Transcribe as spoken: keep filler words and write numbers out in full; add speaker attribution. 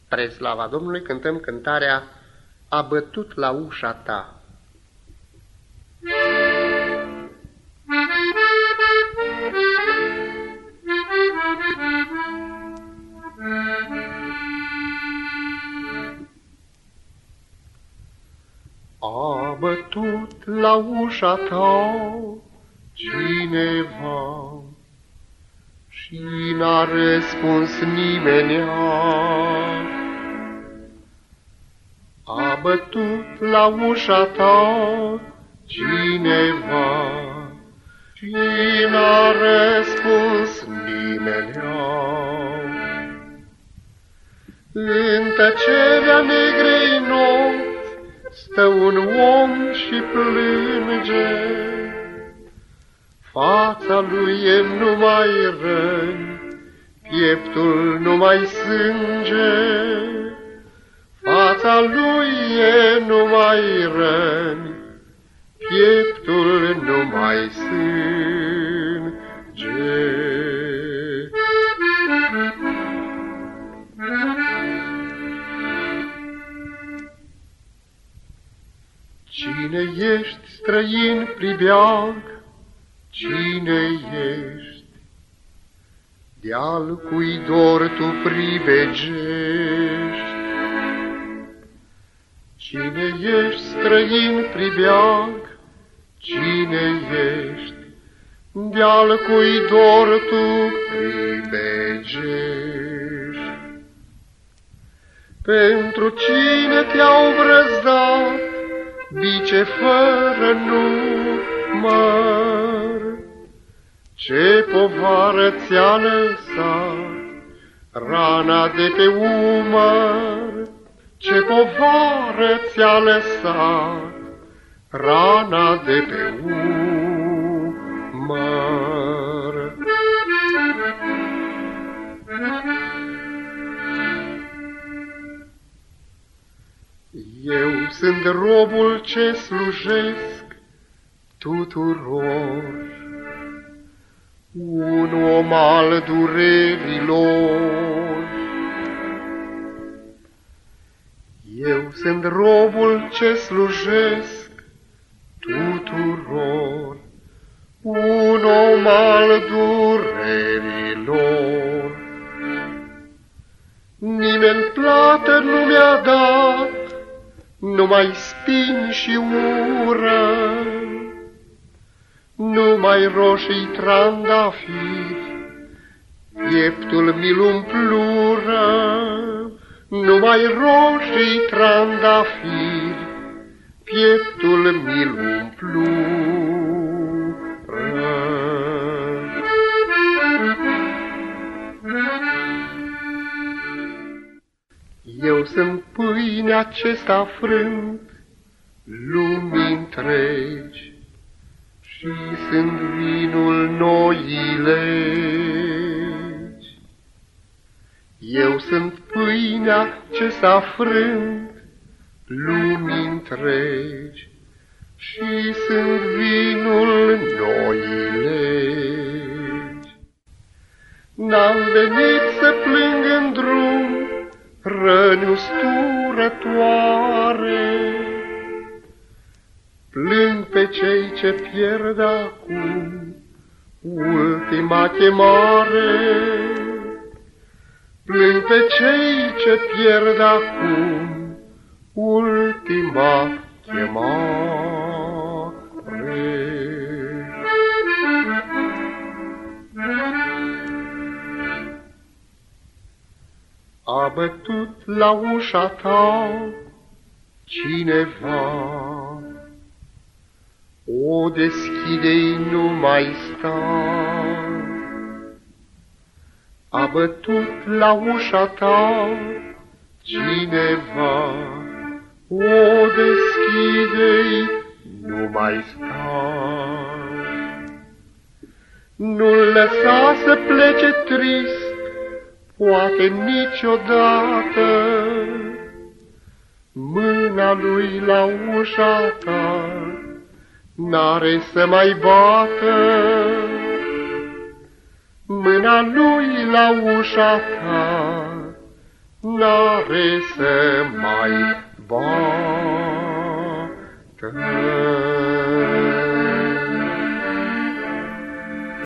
Speaker 1: Spre slava Domnului cântăm cântarea A bătut la ușa ta. A bătut la ușa ta cineva și n-a răspuns nimenea. A bătut la ușa ta cineva și n-a răspuns nimenea. În tăcerea negrei nopți stă un om și plânge, fața lui e numai răni, pieptul numai sânge. Fața lui e numai răni, pieptul numai sânge. Cine ești, străin pribeag? Cine ești? De-al cui dor tu pribegești? Cine ești, străin pribeag? Cine ești? De-al cui dor tu pribegești? Pentru cine te-au brăzdat bice fără număr? Ce povară ți-a lăsat rana de pe umăr? Ce povară ți-a lăsat rana de pe umăr? Eu sunt robul ce slujesc tuturor, un om al durerilor. Eu sunt robul ce slujesc tuturor, un om al durerilor. Nimeni plată nu mi-a dat, numai spini și ură, numai roșii trandafiri, pieptul mi-l umplură. Numai roșii trandafiri, pieptul mi-l umplură. Eu sunt pâinea ce s-a frânt lumii întregi și sunt vinul noii legi. Eu sunt pâinea ce s-a frânt lumii întregi și sunt vinul noii legi. N-am venit să plâng în drum răni usturătoare, plâng pe cei ce pierd acum ultima chemare. Plâng pe cei ce pierd acum ultima chemare. A bătut la ușa ta cineva, o deschide-i nu mai sta. A bătut la ușa ta cineva, o deschide-i nu mai sta. Nu-l lăsa să plece trist, poate niciodată, mâna lui la ușa ta n-are să mai bată. Mâna lui la ușa ta n-are să mai bată.